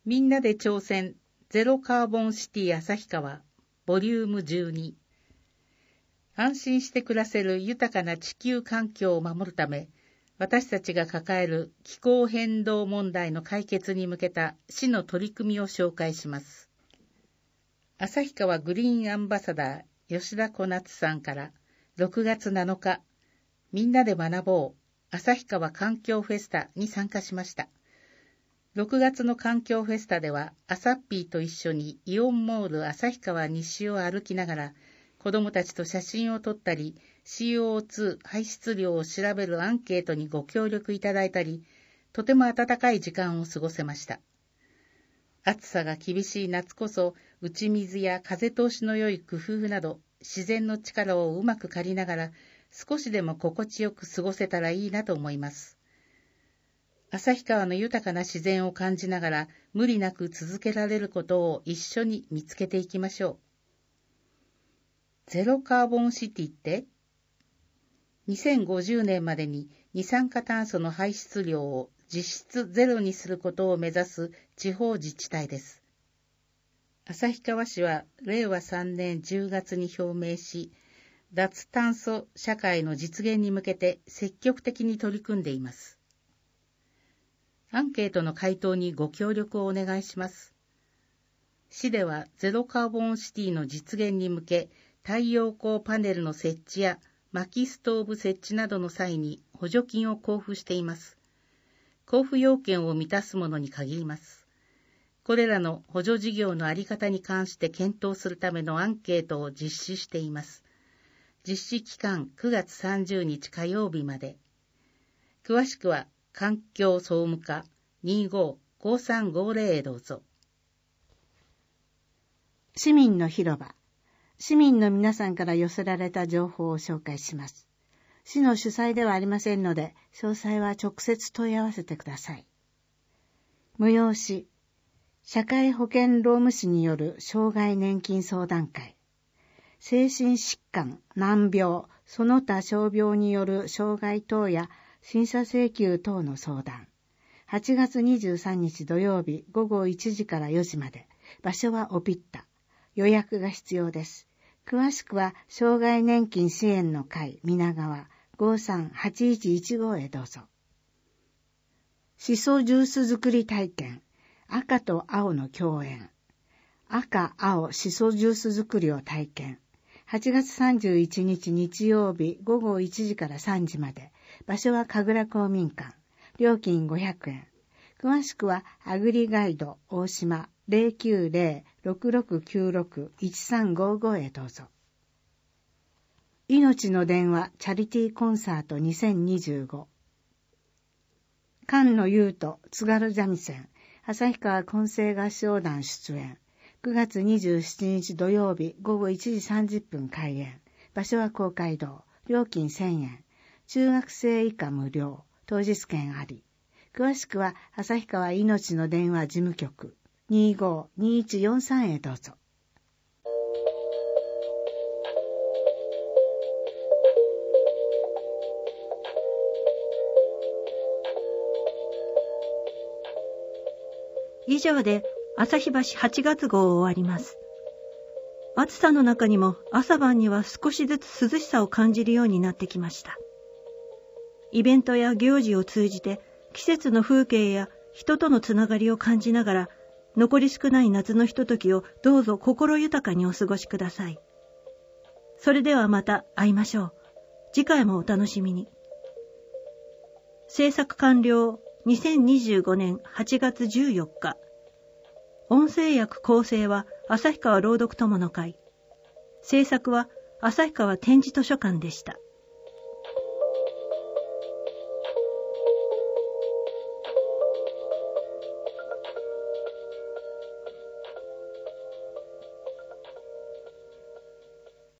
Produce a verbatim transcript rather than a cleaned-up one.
みんなで挑戦ゼロカーボンシティ旭川ボリュームじゅうに。安心して暮らせる豊かな地球環境を守るため、私たちが抱える気候変動問題の解決に向けた市の取り組みを紹介します。旭川グリーンアンバサダー吉田小夏さんからろくがつなのか、みんなで学ぼう旭川環境フェスタに参加しました。ろくがつの環境フェスタでは、アサッピーと一緒にイオンモール旭川西を歩きながら、子どもたちと写真を撮ったり、シーオーツー 排出量を調べるアンケートにご協力いただいたり、とても温かい時間を過ごせました。暑さが厳しい夏こそ、打ち水や風通しの良い工夫など、自然の力をうまく借りながら、少しでも心地よく過ごせたらいいなと思います。旭川の豊かな自然を感じながら無理なく続けられることを一緒に見つけていきましょう。ゼロカーボンシティってにせんごじゅうねんまでに二酸化炭素の排出量を実質ゼロにすることを目指す地方自治体です。旭川市はれいわさんねんじゅうがつに表明し、脱炭素社会の実現に向けて積極的に取り組んでいます。アンケートの回答にご協力をお願いします。市ではゼロカーボンシティの実現に向け、太陽光パネルの設置や薪ストーブ設置などの際に補助金を交付しています。交付要件を満たすものに限ります。これらの補助事業の在り方に関して検討するためのアンケートを実施しています。実施期間くがつさんじゅうにち火曜日まで。詳しくは環境総務課 にじゅうご ごさんごぜろ へどうぞ。 市民の広場。市民の皆さんから寄せられた情報を紹介します。市の主催ではありませんので、詳細は直接問い合わせてください。催し、社会保険労務士による障害年金相談会。精神疾患、難病、その他傷病による障害等や審査請求等の相談。はちがつにじゅうさんにち土曜日ごごいちじからよじまで。場所はオピッタ。予約が必要です。詳しくは障害年金支援の会皆川 ごさんはちいちいちご へどうぞ。シソジュース作り体験。赤と青の共演。赤、青、シソジュース作りを体験。はちがつさんじゅういちにち日曜日ごごいちじからさんじまで。場所は神楽公民館。料金ごひゃくえん。詳しくはアグリガイド大島 ゼロきゅうゼロ ろくろくきゅうろく いちさんごご へどうぞ。命の電話チャリティーコンサートにせんにじゅうご。菅野優斗津軽三味線旭川混声合唱団出演。くがつにじゅうしちにち土曜日ごごいちじさんじゅっぷん開演。場所は公会堂。料金せんえん。中学生以下無料。当日券あり。詳しくは旭川いのちの電話事務局 にじゅうご にいちよんさん へどうぞ。 以上で旭橋はちがつ号を終わります。暑さの中にも朝晩には少しずつ涼しさを感じるようになってきました。イベントや行事を通じて季節の風景や人とのつながりを感じながら、残り少ない夏のひとときをどうぞ心豊かにお過ごしください。それではまた会いましょう。次回もお楽しみに。制作完了にせんにじゅうごねんはちがつじゅうよっか。音声訳構成は旭川朗読友の会。制作は旭川展示図書館でした。